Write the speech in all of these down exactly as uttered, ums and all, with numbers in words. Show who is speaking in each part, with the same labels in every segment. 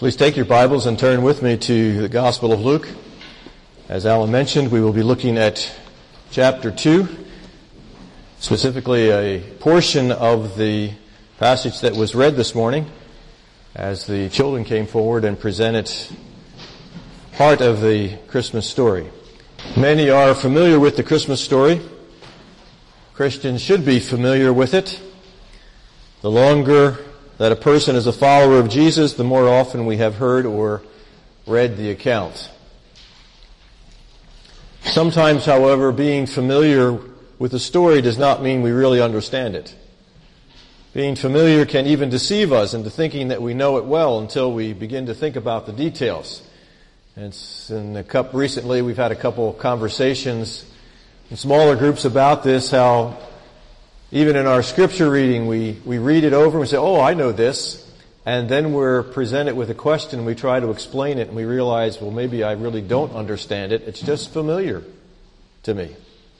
Speaker 1: Please take your Bibles and turn with me to the Gospel of Luke. As Alan mentioned, we will be looking at chapter two, specifically a portion of the passage that was read this morning as the children came forward and presented part of the Christmas story. Many are familiar with the Christmas story. Christians should be familiar with it. The longer that a person is a follower of Jesus, the more often we have heard or read the account. Sometimes, however, being familiar with the story does not mean we really understand it. Being familiar can even deceive us into thinking that we know it well until we begin to think about the details. And in the cup recently, we've had a couple of conversations in smaller groups about this, how even in our scripture reading, we, we read it over and we say, oh, I know this. And then we're presented with a question and we try to explain it and we realize, well, maybe I really don't understand it. It's just familiar to me.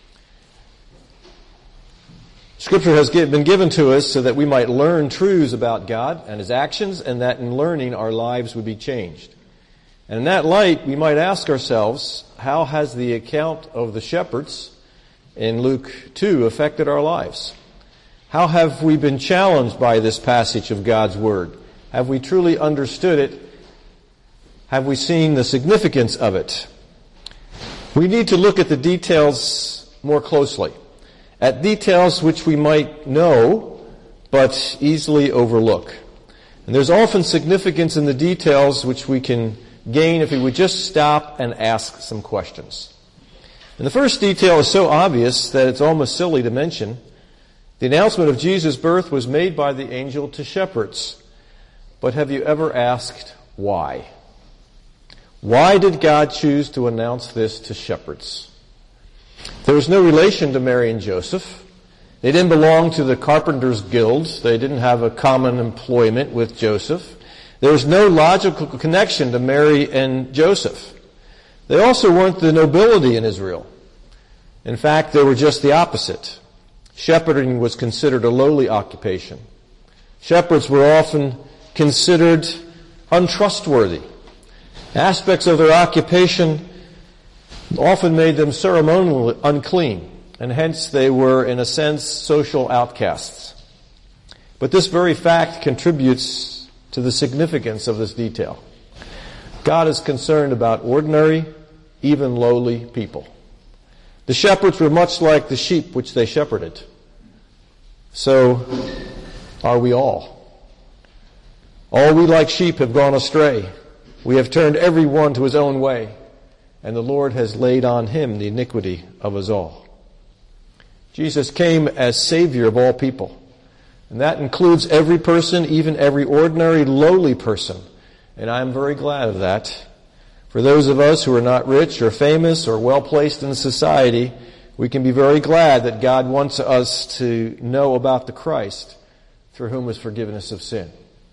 Speaker 1: Scripture has been given to us so that we might learn truths about God and His actions, and that in learning our lives would be changed. And in that light, we might ask ourselves, how has the account of the shepherds in Luke two affected our lives? How have we been challenged by this passage of God's Word? Have we truly understood it? Have we seen the significance of it? We need to look at the details more closely, at details which we might know but easily overlook. And there's often significance in the details which we can gain if we would just stop and ask some questions. And the first detail is so obvious that it's almost silly to mention. The announcement of Jesus' birth was made by the angel to shepherds. But have you ever asked why? Why did God choose to announce this to shepherds? There was no relation to Mary and Joseph. They didn't belong to the carpenters' guilds. They didn't have a common employment with Joseph. There was no logical connection to Mary and Joseph. They also weren't the nobility in Israel. In fact, they were just the opposite. Shepherding was considered a lowly occupation. Shepherds were often considered untrustworthy. Aspects of their occupation often made them ceremonially unclean, and hence they were, in a sense, social outcasts. But this very fact contributes to the significance of this detail. God is concerned about ordinary, even lowly people. The shepherds were much like the sheep which they shepherded. So are we all. All we like sheep have gone astray. We have turned every one to his own way, and the Lord has laid on him the iniquity of us all. Jesus came as Savior of all people, and that includes every person, even every ordinary, lowly person. And I'm very glad of that. For those of us who are not rich or famous or well-placed in society, we can be very glad that God wants us to know about the Christ through whom is forgiveness of sin.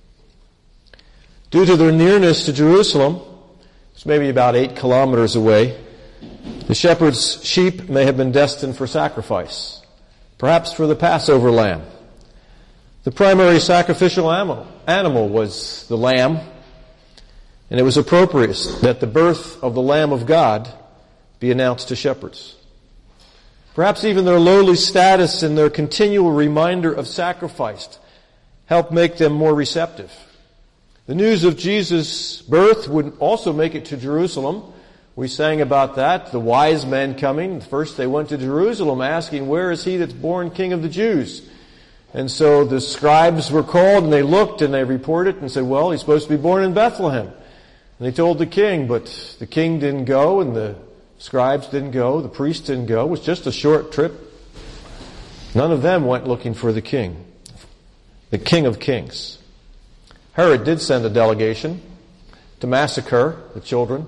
Speaker 1: Due to their nearness to Jerusalem, it's maybe about eight kilometers away, the shepherd's sheep may have been destined for sacrifice, perhaps for the Passover lamb. The primary sacrificial animal, animal was the lamb, and it was appropriate that the birth of the Lamb of God be announced to shepherds. Perhaps even their lowly status and their continual reminder of sacrifice helped make them more receptive. The news of Jesus' birth would also make it to Jerusalem. We sang about that, the wise men coming. First they went to Jerusalem asking, where is he that's born King of the Jews? And so the scribes were called and they looked and they reported and said, well, he's supposed to be born in Bethlehem. And they told the king, but the king didn't go and the scribes didn't go, the priests didn't go. It was just a short trip. None of them went looking for the king, the King of Kings. Herod did send a delegation to massacre the children.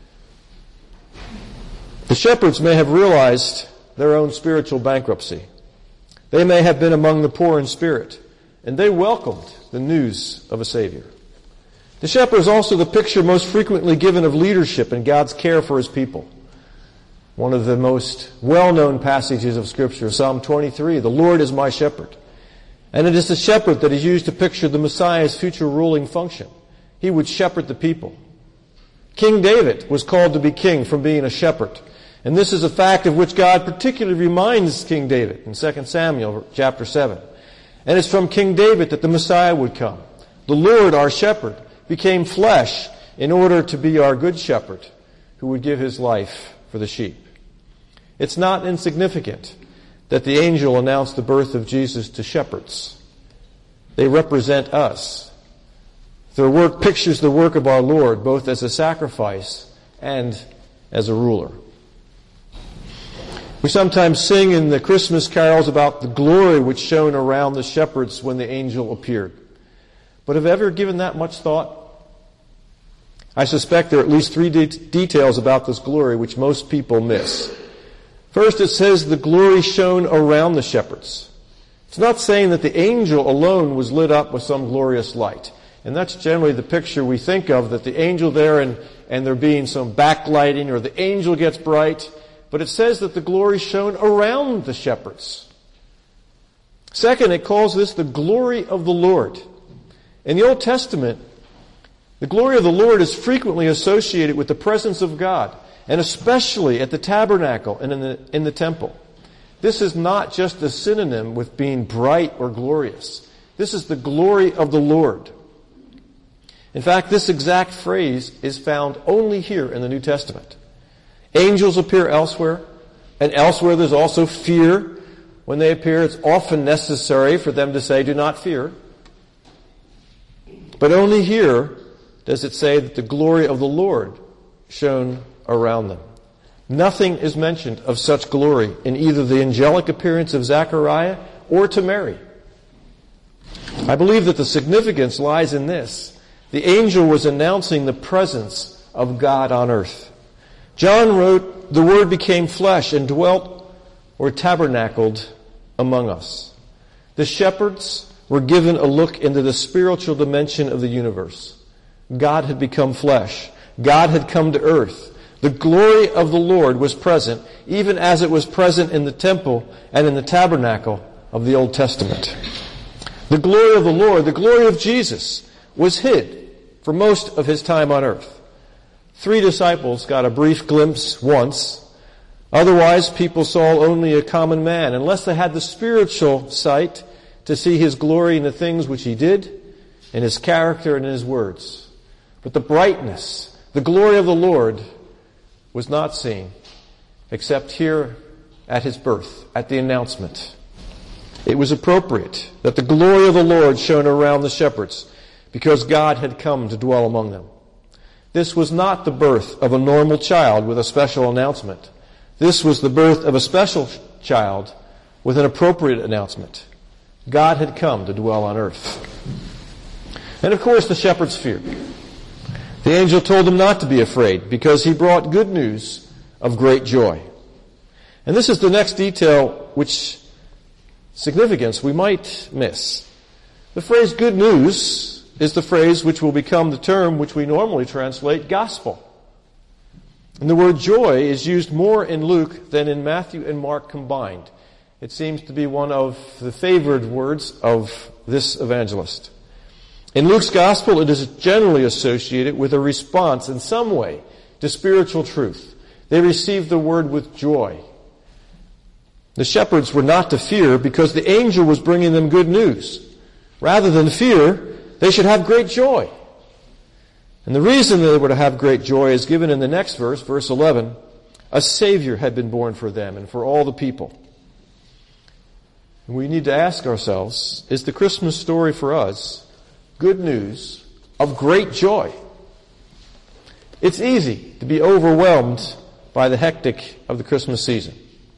Speaker 1: The shepherds may have realized their own spiritual bankruptcy. They may have been among the poor in spirit, and they welcomed the news of a Savior. The shepherd is also the picture most frequently given of leadership and God's care for His people. One of the most well-known passages of Scripture, Psalm twenty-three, the Lord is my shepherd. And it is the shepherd that is used to picture the Messiah's future ruling function. he would shepherd the people. King David was called to be king from being a shepherd. And this is a fact of which God particularly reminds King David in Second Samuel chapter seven. And it's from King David that the Messiah would come. The Lord, our shepherd, became flesh in order to be our good shepherd who would give his life for the sheep. It's not insignificant that the angel announced the birth of Jesus to shepherds. They represent us. Their work pictures the work of our Lord, both as a sacrifice and as a ruler. We sometimes sing in the Christmas carols about the glory which shone around the shepherds when the angel appeared. But have you ever given that much thought? I suspect there are at least three de- details about this glory which most people miss. First, it says the glory shone around the shepherds. It's not saying that the angel alone was lit up with some glorious light. And that's generally the picture we think of, that the angel there and, and there being some backlighting, or the angel gets bright. But it says that the glory shone around the shepherds. Second, it calls this the glory of the Lord. In the Old Testament, the glory of the Lord is frequently associated with the presence of God, and especially at the tabernacle and in the, in the temple. This is not just a synonym with being bright or glorious. This is the glory of the Lord. In fact, this exact phrase is found only here in the New Testament. Angels appear elsewhere, and elsewhere there's also fear. When they appear, it's often necessary for them to say, "Do not fear." But only here does it say that the glory of the Lord shone around them. Nothing is mentioned of such glory in either the angelic appearance of Zechariah or to Mary. I believe that the significance lies in this. The angel was announcing the presence of God on earth. John wrote, "The Word became flesh and dwelt or tabernacled among us." The shepherds were given a look into the spiritual dimension of the universe. God had become flesh. God had come to earth. The glory of the Lord was present, even as it was present in the temple and in the tabernacle of the Old Testament. The glory of the Lord, the glory of Jesus, was hid for most of his time on earth. Three disciples got a brief glimpse once. Otherwise, people saw only a common man, unless they had the spiritual sight to see his glory in the things which he did, in his character and in his words. But the brightness, the glory of the Lord was not seen, except here at his birth, at the announcement. It was appropriate that the glory of the Lord shone around the shepherds, because God had come to dwell among them. This was not the birth of a normal child with a special announcement. This was the birth of a special child with an appropriate announcement. God had come to dwell on earth. And of course the shepherds feared. The angel told them not to be afraid, because he brought good news of great joy. And this is the next detail which significance we might miss. The phrase good news is the phrase which will become the term which we normally translate gospel. And the word joy is used more in Luke than in Matthew and Mark combined. It seems to be one of the favored words of this evangelist. In Luke's gospel, it is generally associated with a response in some way to spiritual truth. They received the word with joy. The shepherds were not to fear because the angel was bringing them good news. Rather than fear, they should have great joy. And the reason they were to have great joy is given in the next verse, verse eleven. A Savior had been born for them and for all the people. And we need to ask ourselves, is the Christmas story for us good news of great joy? It's easy to be overwhelmed by the hectic of the Christmas season.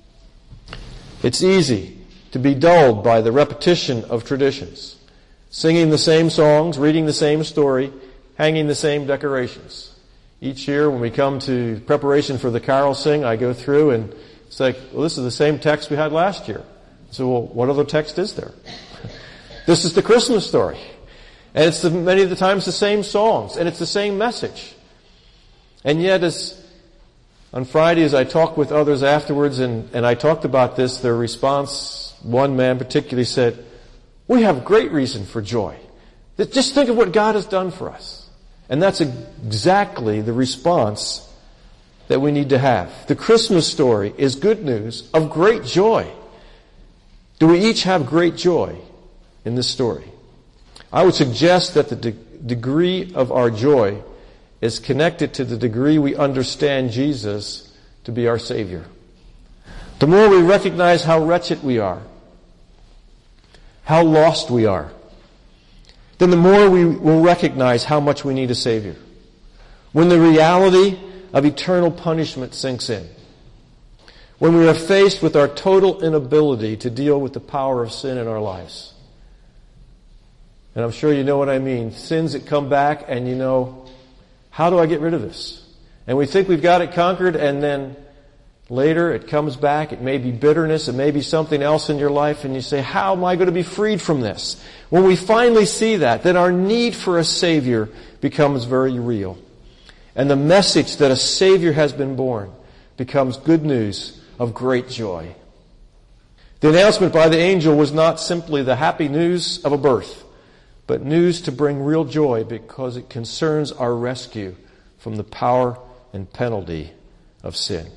Speaker 1: It's easy to be dulled by the repetition of traditions, singing the same songs, reading the same story, hanging the same decorations. Each year when we come to preparation for the carol sing, I go through and it's like, well, this is the same text we had last year. So, well, what other text is there? This is the Christmas story. And it's the, many of the times the same songs, and it's the same message. And yet, as on Friday, as I talked with others afterwards, and, and I talked about this, their response, one man particularly said, we have great reason for joy. Just think of what God has done for us. And that's exactly the response that we need to have. The Christmas story is good news of great joy. Do we each have great joy in this story? I would suggest that the de- degree of our joy is connected to the degree we understand Jesus to be our Savior. The more we recognize how wretched we are, how lost we are, then the more we will recognize how much we need a Savior. When the reality of eternal punishment sinks in, when we are faced with our total inability to deal with the power of sin in our lives. And I'm sure you know what I mean. Sins that come back and you know, how do I get rid of this? And we think we've got it conquered, and then later it comes back. It may be bitterness. It may be something else in your life, and you say, how am I going to be freed from this? When we finally see that, then our need for a Savior becomes very real. And the message that a Savior has been born becomes good news of great joy. The announcement by the angel was not simply the happy news of a birth, but news to bring real joy because it concerns our rescue from the power and penalty of sin.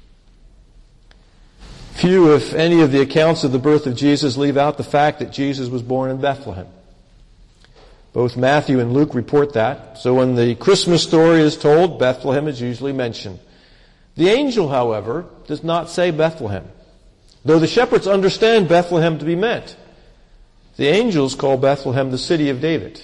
Speaker 1: Few, if any, of the accounts of the birth of Jesus leave out the fact that Jesus was born in Bethlehem. Both Matthew and Luke report that. So when the Christmas story is told, Bethlehem is usually mentioned. The angel, however, does not say Bethlehem, though the shepherds understand Bethlehem to be meant. The angels call Bethlehem the city of David.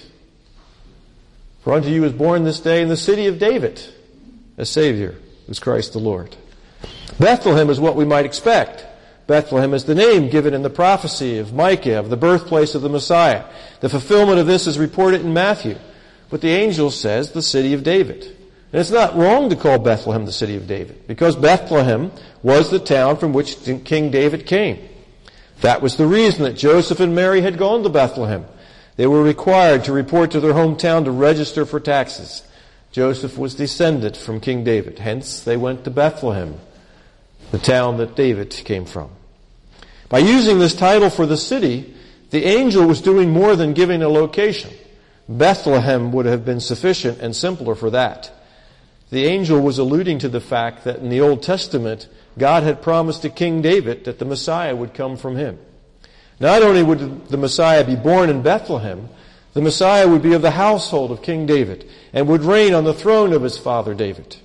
Speaker 1: For unto you is born this day in the city of David a Savior, who's Christ the Lord. Bethlehem is what we might expect. Bethlehem is the name given in the prophecy of Micah of the birthplace of the Messiah. The fulfillment of this is reported in Matthew. But the angel says the city of David. And it's not wrong to call Bethlehem the city of David, because Bethlehem was the town from which King David came. That was the reason that Joseph and Mary had gone to Bethlehem. They were required to report to their hometown to register for taxes. Joseph was descended from King David. Hence, they went to Bethlehem, the town that David came from. By using this title for the city, the angel was doing more than giving a location. Bethlehem would have been sufficient and simpler for that. The angel was alluding to the fact that in the Old Testament, God had promised to King David that the Messiah would come from him. Not only would the Messiah be born in Bethlehem, the Messiah would be of the household of King David and would reign on the throne of his father David.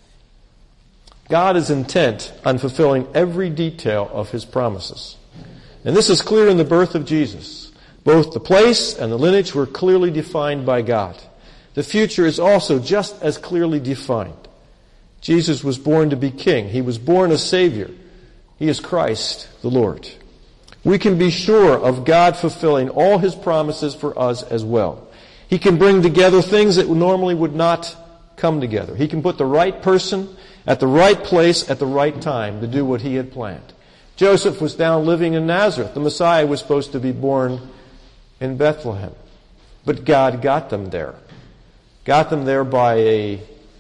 Speaker 1: God is intent on fulfilling every detail of his promises. And this is clear in the birth of Jesus. Both the place and the lineage were clearly defined by God. The future is also just as clearly defined. Jesus was born to be king. He was born a Savior. He is Christ the Lord. We can be sure of God fulfilling all his promises for us as well. He can bring together things that normally would not come together. He can put the right person at the right place at the right time to do what he had planned. Joseph was down living in Nazareth. The Messiah was supposed to be born in Bethlehem. But God got them there. Got them there by a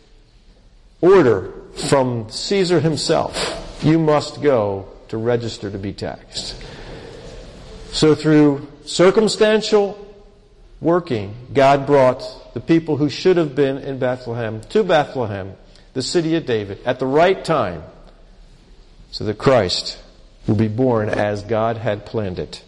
Speaker 1: order from Caesar himself. You must go to register to be taxed. So through circumstantial working, God brought the people who should have been in Bethlehem to Bethlehem, the city of David, at the right time, so that Christ will be born as God had planned it.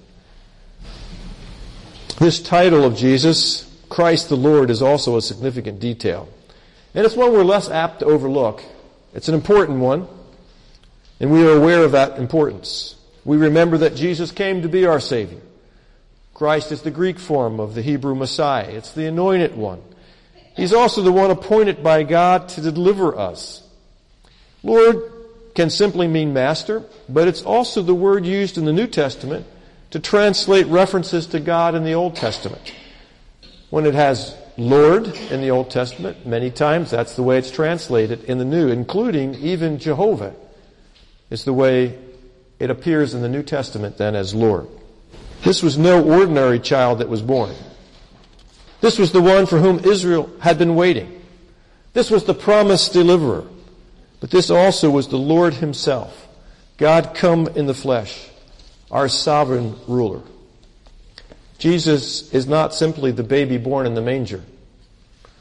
Speaker 1: This title of Jesus, Christ the Lord, is also a significant detail. And it's one we're less apt to overlook. It's an important one, and we are aware of that importance. We remember that Jesus came to be our Savior. Christ is the Greek form of the Hebrew Messiah. It's the anointed one. He's also the one appointed by God to deliver us. Lord can simply mean master, but it's also the word used in the New Testament to translate references to God in the Old Testament. When it has Lord in the Old Testament, many times that's the way it's translated in the New, including even Jehovah is the way it appears in the New Testament then as Lord. This was no ordinary child that was born. This was the one for whom Israel had been waiting. This was the promised deliverer. But this also was the Lord himself, God come in the flesh, our sovereign ruler. Jesus is not simply the baby born in the manger.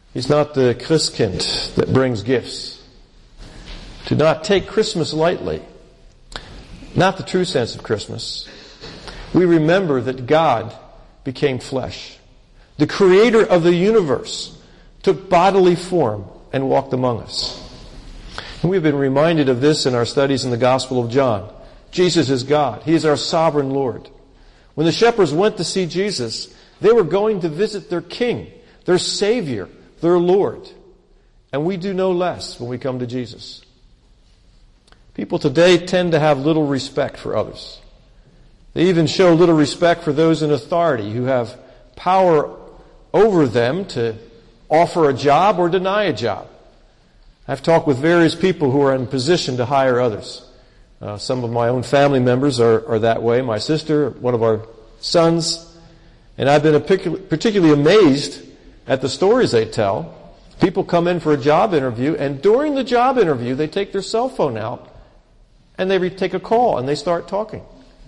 Speaker 1: He's not the Christkind that brings gifts. Do not take Christmas lightly. Not the true sense of Christmas. We remember that God became flesh. The creator of the universe took bodily form and walked among us. And we've been reminded of this in our studies in the Gospel of John. Jesus is God. He is our sovereign Lord. When the shepherds went to see Jesus, they were going to visit their King, their Savior, their Lord. And we do no less when we come to Jesus. People today tend to have little respect for others. They even show little respect for those in authority who have power over them to offer a job or deny a job. I've talked with various people who are in position to hire others. Uh, some of my own family members are, are that way. My sister, one of our sons. And I've been particularly amazed at the stories they tell. People come in for a job interview, and during the job interview, they take their cell phone out, and they take a call, and they start talking.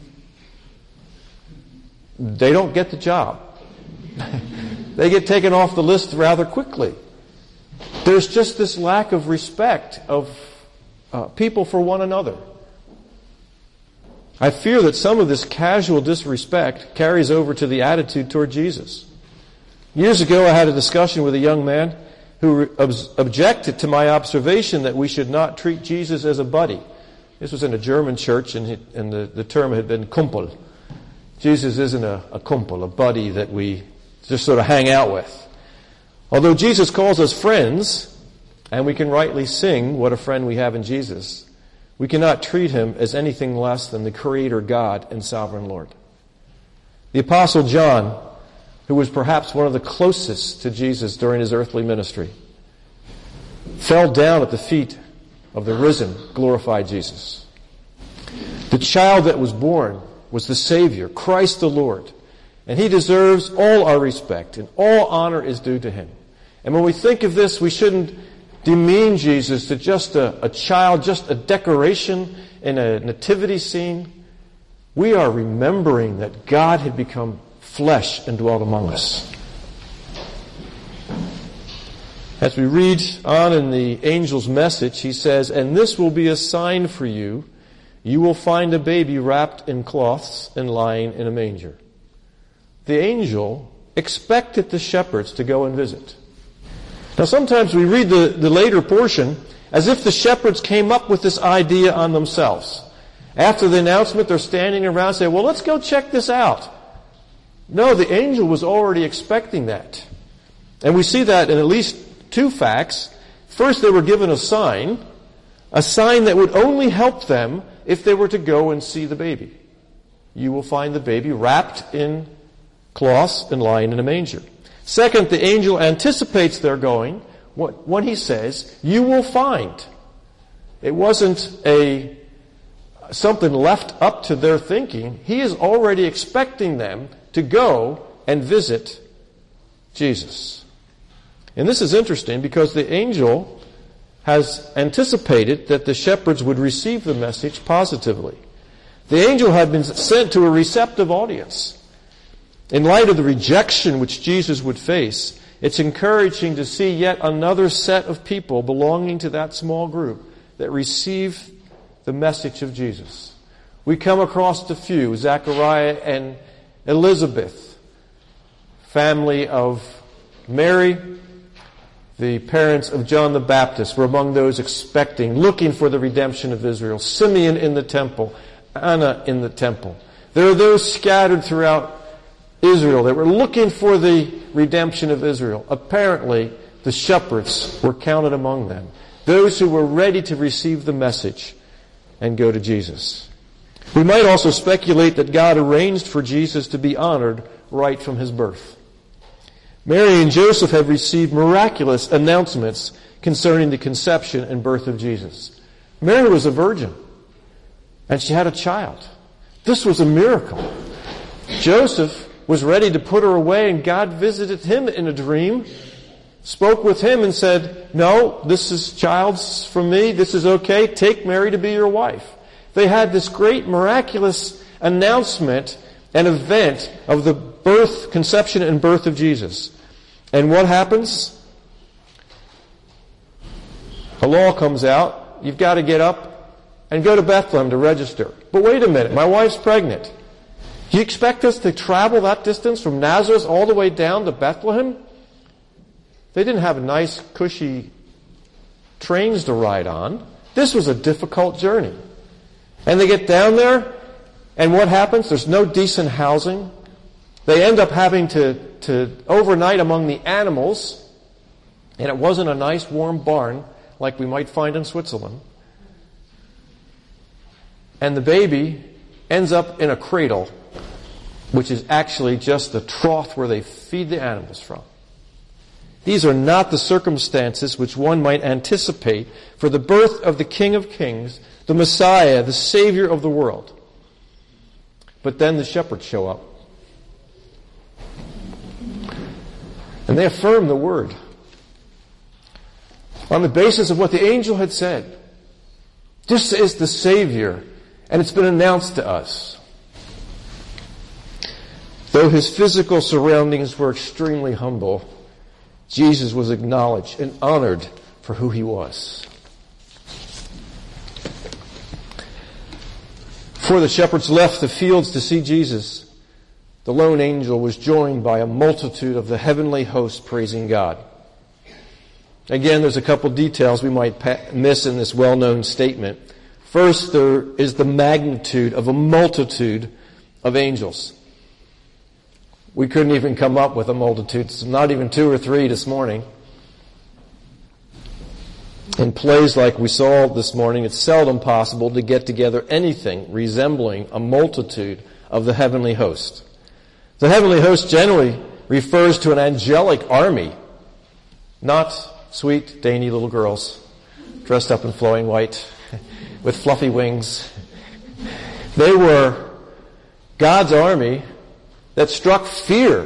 Speaker 1: They don't get the job. They get taken off the list rather quickly. There's just this lack of respect of uh, people for one another. I fear that some of this casual disrespect carries over to the attitude toward Jesus. Years ago, I had a discussion with a young man who ob- objected to my observation that we should not treat Jesus as a buddy. This was in a German church, and, he, and the, the term had been Kumpel. Jesus isn't a, a Kumpel, a buddy that we just sort of hang out with. Although Jesus calls us friends, and we can rightly sing what a friend we have in Jesus, we cannot treat him as anything less than the Creator God and Sovereign Lord. The Apostle John, who was perhaps one of the closest to Jesus during his earthly ministry, fell down at the feet of the risen, glorified Jesus. The child that was born was the Savior, Christ the Lord, and he deserves all our respect, and all honor is due to him. And when we think of this, we shouldn't demean Jesus to just a, a child, just a decoration in a nativity scene. We are remembering that God had become flesh and dwelt among us. As we read on in the angel's message, he says, "And this will be a sign for you. You will find a baby wrapped in cloths and lying in a manger." The angel expected the shepherds to go and visit. Now sometimes we read the, the later portion as if the shepherds came up with this idea on themselves. After the announcement, they're standing around and say, well, let's go check this out. No, the angel was already expecting that. And we see that in at least two facts. First, they were given a sign, a sign that would only help them if they were to go and see the baby. You will find the baby wrapped in cloths and lying in a manger. Second, the angel anticipates their going when he says, you will find. It wasn't a something left up to their thinking. He is already expecting them to go and visit Jesus. And this is interesting because the angel has anticipated that the shepherds would receive the message positively. The angel had been sent to a receptive audience. In light of the rejection which Jesus would face, it's encouraging to see yet another set of people belonging to that small group that receive the message of Jesus. We come across a few, Zechariah and Elizabeth, family of Mary, the parents of John the Baptist, were among those expecting, looking for the redemption of Israel. Simeon in the temple, Anna in the temple. There are those scattered throughout Israel that were looking for the redemption of Israel. Apparently, the shepherds were counted among them. Those who were ready to receive the message and go to Jesus. We might also speculate that God arranged for Jesus to be honored right from his birth. Mary and Joseph have received miraculous announcements concerning the conception and birth of Jesus. Mary was a virgin, and she had a child. This was a miracle. Joseph was ready to put her away, and God visited him in a dream, spoke with him and said, no, this is child's from me, this is okay, take Mary to be your wife. They had this great miraculous announcement and event of the birth, conception and birth of Jesus. And what happens? a law comes out, you've got to get up and go to Bethlehem to register. But wait a minute, my wife's pregnant. Do you expect us to travel that distance from Nazareth all the way down to Bethlehem? They didn't have nice, cushy trains to ride on. This was a difficult journey. And they get down there, and what happens? There's no decent housing. They end up having to, to overnight among the animals, and it wasn't a nice warm barn like we might find in Switzerland. And the baby ends up in a cradle, which is actually just the trough where they feed the animals from. These are not the circumstances which one might anticipate for the birth of the King of Kings, the Messiah, the Savior of the world. But then the shepherds show up. And they affirm the word on the basis of what the angel had said. This is the Savior, and it's been announced to us. Though his physical surroundings were extremely humble, Jesus was acknowledged and honored for who he was. Before the shepherds left the fields to see Jesus, the lone angel was joined by a multitude of the heavenly host praising God. Again, there's a couple details we might miss in this well-known statement. First, there is the magnitude of a multitude of angels. We couldn't even come up with a multitude, so not even two or three this morning. In plays like we saw this morning, it's seldom possible to get together anything resembling a multitude of the heavenly host. The heavenly host generally refers to an angelic army, not sweet, dainty little girls dressed up in flowing white with fluffy wings. They were God's army that struck fear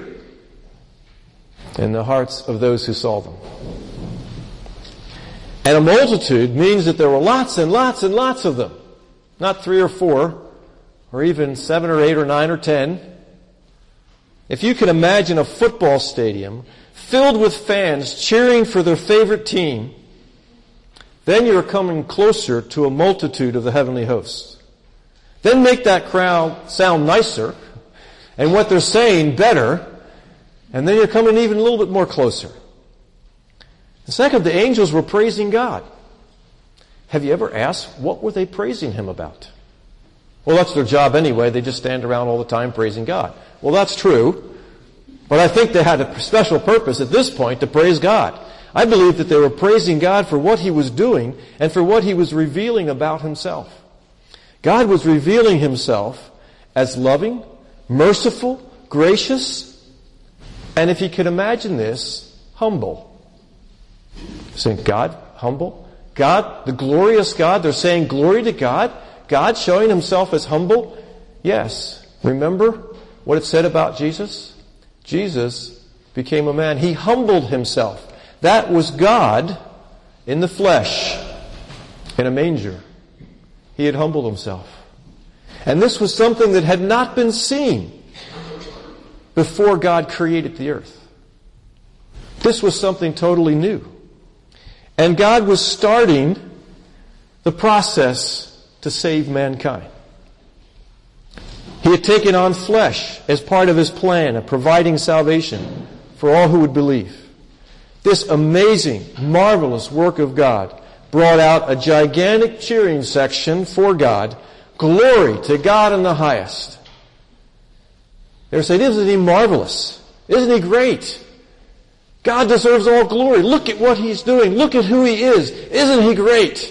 Speaker 1: in the hearts of those who saw them. And a multitude means that there were lots and lots and lots of them. Not three or four, or even seven or eight or nine or ten. If you can imagine a football stadium filled with fans cheering for their favorite team, then you're coming closer to a multitude of the heavenly hosts. Then make that crowd sound nicer, and what they're saying better, and then you're coming even a little bit more closer. And second, the angels were praising God. Have you ever asked, what were they praising him about? Well, that's their job anyway. They just stand around all the time praising God. Well, that's true. But I think they had a special purpose at this point to praise God. I believe that they were praising God for what he was doing and for what he was revealing about himself. God was revealing himself as loving, merciful, gracious, and if you can imagine this, humble. Saying, God, humble? God, the glorious God, they're saying glory to God? God showing himself as humble? Yes. Remember what it said about Jesus? Jesus became a man. He humbled himself. That was God in the flesh, in a manger. He had humbled himself. And this was something that had not been seen before God created the earth. This was something totally new. And God was starting the process to save mankind. He had taken on flesh as part of his plan of providing salvation for all who would believe. This amazing, marvelous work of God brought out a gigantic cheering section for God. Glory to God in the highest. They were saying, isn't he marvelous? Isn't he great? God deserves all glory. Look at what he's doing. Look at who he is. Isn't he great?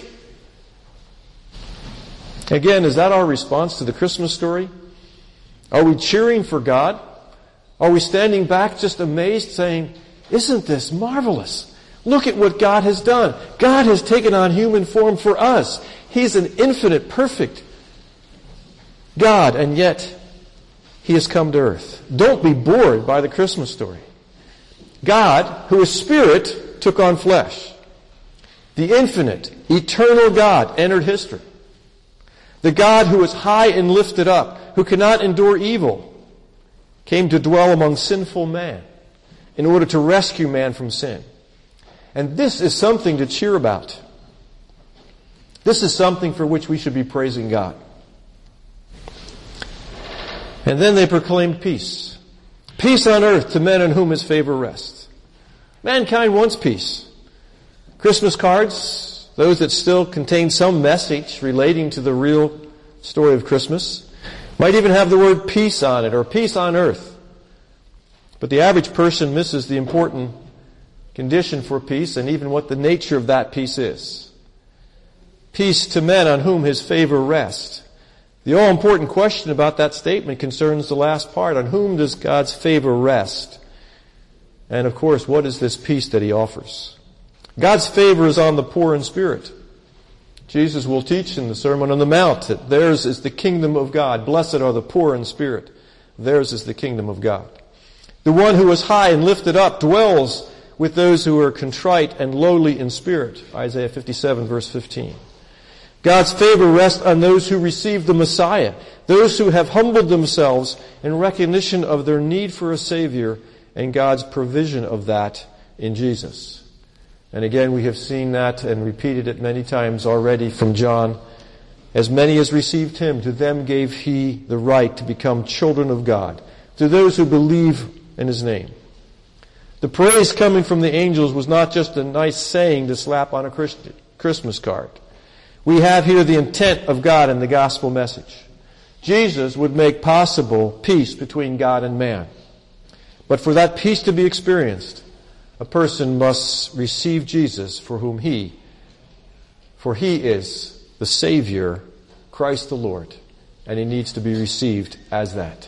Speaker 1: Again, is that our response to the Christmas story? Are we cheering for God? Are we standing back just amazed saying, isn't this marvelous? Look at what God has done. God has taken on human form for us. He's an infinite, perfect God, and yet he has come to earth. Don't be bored by the Christmas story. God, who is spirit, took on flesh. The infinite, eternal God entered history. The God who is high and lifted up, who cannot endure evil, came to dwell among sinful man in order to rescue man from sin. And this is something to cheer about. This is something for which we should be praising God. And then they proclaimed peace. Peace on earth to men on whom his favor rests. Mankind wants peace. Christmas cards, those that still contain some message relating to the real story of Christmas, might even have the word peace on it, or peace on earth. But the average person misses the important condition for peace and even what the nature of that peace is. Peace to men on whom his favor rests. The all-important question about that statement concerns the last part. On whom does God's favor rest? And of course, what is this peace that he offers? God's favor is on the poor in spirit. Jesus will teach in the Sermon on the Mount that theirs is the kingdom of God. Blessed are the poor in spirit. Theirs is the kingdom of God. The one who is high and lifted up dwells with those who are contrite and lowly in spirit. Isaiah fifty-seven, verse fifteen. God's favor rests on those who receive the Messiah, those who have humbled themselves in recognition of their need for a Savior and God's provision of that in Jesus. And again, we have seen that and repeated it many times already from John. As many as received him, to them gave he the right to become children of God, to those who believe in his name. The praise coming from the angels was not just a nice saying to slap on a Christmas card. We have here the intent of God in the gospel message. Jesus would make possible peace between God and man. But for that peace to be experienced, a person must receive Jesus for whom he, for he is the Savior, Christ the Lord, and he needs to be received as that.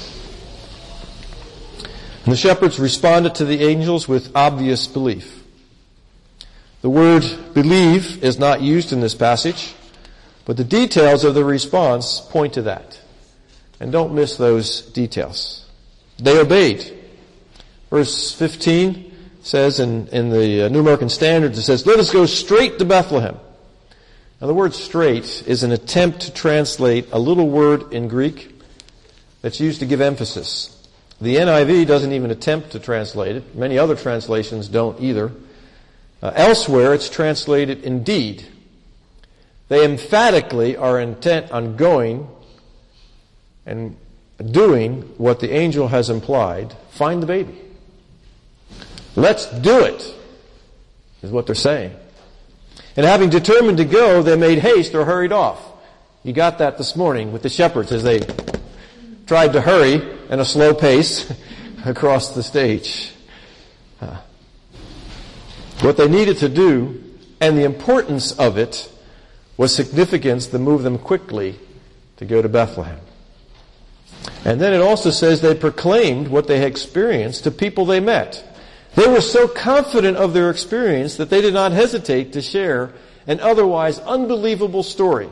Speaker 1: And the shepherds responded to the angels with obvious belief. The word believe is not used in this passage, but the details of the response point to that. And don't miss those details. They obeyed. Verse fifteen says in, in the New American Standard, it says, let us go straight to Bethlehem. Now the word straight is an attempt to translate a little word in Greek that's used to give emphasis. The N I V doesn't even attempt to translate it. Many other translations don't either. Uh, elsewhere, it's translated indeed. They emphatically are intent on going and doing what the angel has implied. Find the baby. Let's do it, is what they're saying. And having determined to go, they made haste or hurried off. You got that this morning with the shepherds as they tried to hurry in a slow pace across the stage. Uh, What they needed to do, and the importance of it, was significance to move them quickly to go to Bethlehem. And then it also says they proclaimed what they had experienced to people they met. They were so confident of their experience that they did not hesitate to share an otherwise unbelievable story.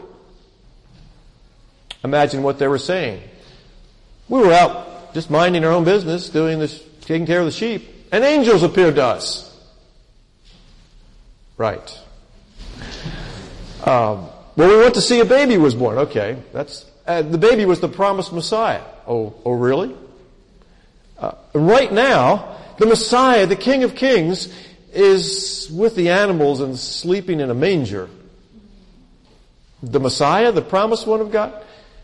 Speaker 1: Imagine what they were saying. We were out just minding our own business, doing this, taking care of the sheep, and angels appeared to us. Right. Um, well, we went to see a baby was born. Okay, that's uh, the baby was the promised Messiah. Oh, oh, really? Uh, right now, the Messiah, the King of Kings, is with the animals and sleeping in a manger. The Messiah, the promised one of God.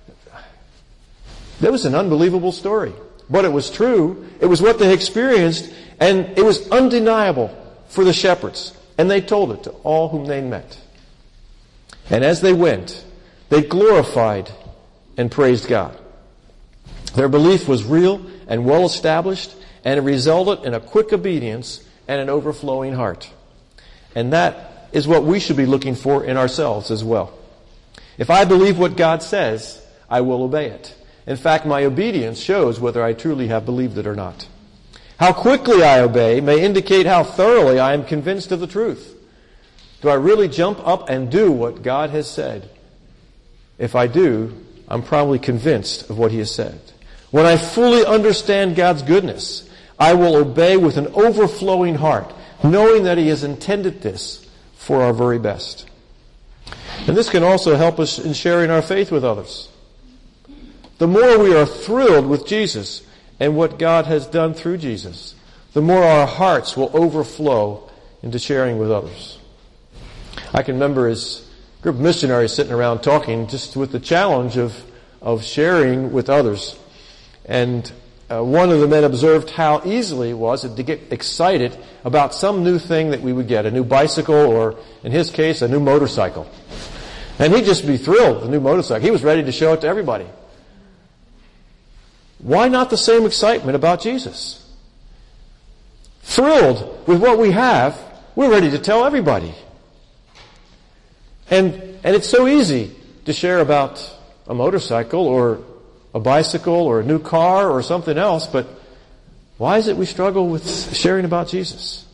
Speaker 1: That was an unbelievable story, but it was true. It was what they experienced, and it was undeniable for the shepherds. And they told it to all whom they met. And as they went, they glorified and praised God. Their belief was real and well established, and it resulted in a quick obedience and an overflowing heart. And that is what we should be looking for in ourselves as well. If I believe what God says, I will obey it. In fact, my obedience shows whether I truly have believed it or not. How quickly I obey may indicate how thoroughly I am convinced of the truth. Do I really jump up and do what God has said? If I do, I'm probably convinced of what He has said. When I fully understand God's goodness, I will obey with an overflowing heart, knowing that He has intended this for our very best. And this can also help us in sharing our faith with others. The more we are thrilled with Jesus and what God has done through Jesus, the more our hearts will overflow into sharing with others. I can remember as group of missionaries sitting around talking just with the challenge of, of sharing with others. And uh, one of the men observed how easily it was to get excited about some new thing that we would get, a new bicycle or, in his case, a new motorcycle. And he'd just be thrilled with the new motorcycle. He was ready to show it to everybody. Why not the same excitement about Jesus? Thrilled with what we have, we're ready to tell everybody. And and it's so easy to share about a motorcycle or a bicycle or a new car or something else, but why is it we struggle with sharing about Jesus?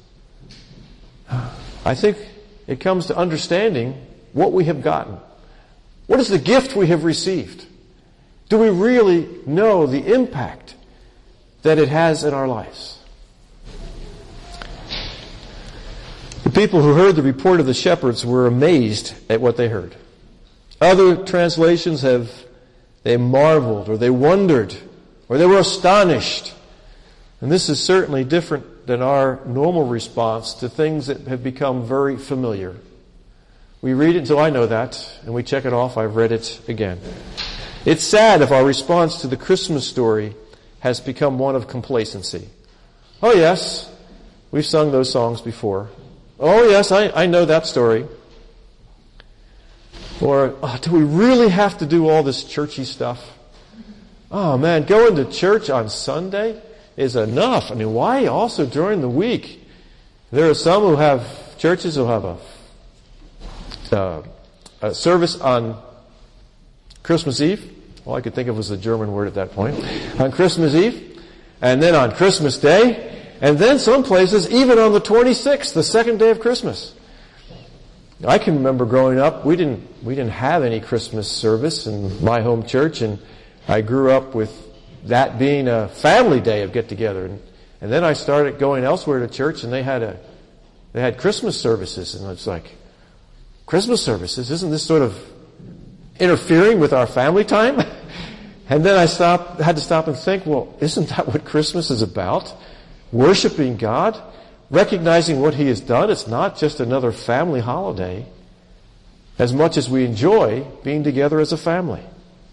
Speaker 1: I think it comes to understanding what we have gotten. What is the gift we have received? Do we really know the impact that it has in our lives? The people who heard the report of the shepherds were amazed at what they heard. Other translations have, they marveled, or they wondered, or they were astonished. And this is certainly different than our normal response to things that have become very familiar. We read it until I know that, and we check it off, I've read it again. It's sad if our response to the Christmas story has become one of complacency. Oh yes, we've sung those songs before. Oh yes, I, I know that story. Or, oh, do we really have to do all this churchy stuff? Oh man, going to church on Sunday is enough. I mean, why also during the week? There are some who have, churches who have a, uh, a service on Christmas Eve. All I could think of was a German word at that point. On Christmas Eve. And then on Christmas Day. And then some places even on the twenty-sixth, the second day of Christmas. I can remember growing up, we didn't, we didn't have any Christmas service in my home church, and I grew up with that being a family day of get-together. And, and then I started going elsewhere to church, and they had a, they had Christmas services, and it's like, Christmas services? Isn't this sort of interfering with our family time? And then I stopped, had to stop and think, well, isn't that what Christmas is about? Worshiping God? Recognizing what He has done. It's not just another family holiday, as much as we enjoy being together as a family.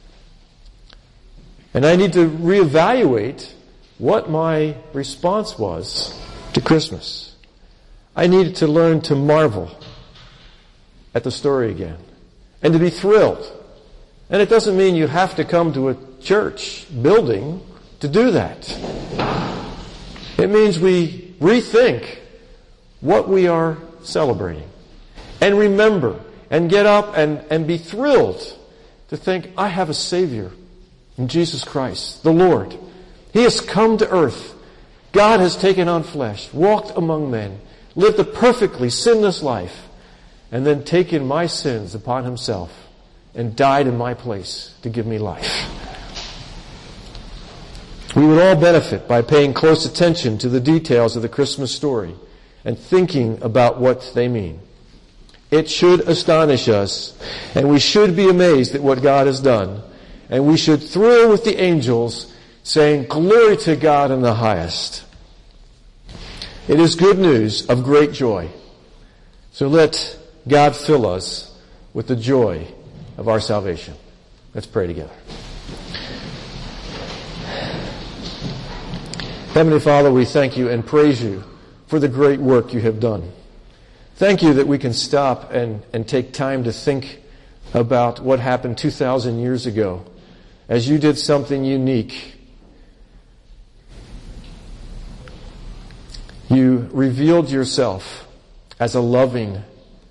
Speaker 1: And I need to reevaluate what my response was to Christmas. I needed to learn to marvel at the story again, and to be thrilled. And it doesn't mean you have to come to a church building to do that. It means we rethink what we are celebrating. And remember, and get up and, and be thrilled to think, I have a Savior in Jesus Christ, the Lord. He has come to earth. God has taken on flesh, walked among men, lived a perfectly sinless life, and then taken my sins upon Himself and died in my place to give me life. We would all benefit by paying close attention to the details of the Christmas story and thinking about what they mean. It should astonish us, and we should be amazed at what God has done, and we should thrill with the angels, saying, "Glory to God in the highest." It is good news of great joy. So let God fill us with the joy of our salvation. Let's pray together. Heavenly Father, we thank You and praise You for the great work You have done. Thank You that we can stop and, and take time to think about what happened two thousand years ago as You did something unique. You revealed Yourself as a loving,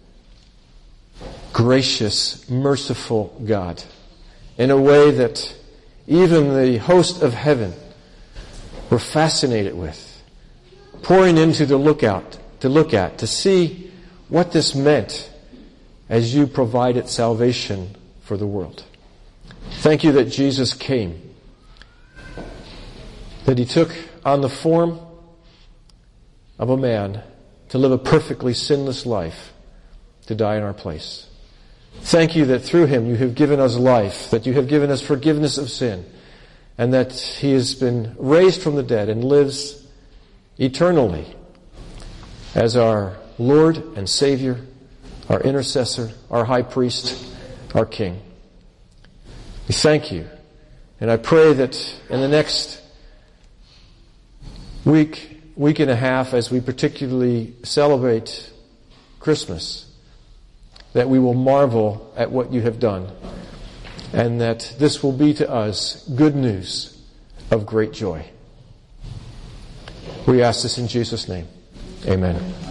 Speaker 1: gracious, merciful God in a way that even the host of heaven were fascinated with, pouring into the lookout, to look at, to see what this meant as You provided salvation for the world. Thank You that Jesus came, that He took on the form of a man to live a perfectly sinless life, to die in our place. Thank You that through Him You have given us life, that You have given us forgiveness of sin, and that He has been raised from the dead and lives eternally as our Lord and Savior, our intercessor, our high priest, our King. We thank you. And I pray that in the next week, week and a half, as we particularly celebrate Christmas, that we will marvel at what you have done, and that this will be to us good news of great joy. We ask this in Jesus' name. Amen.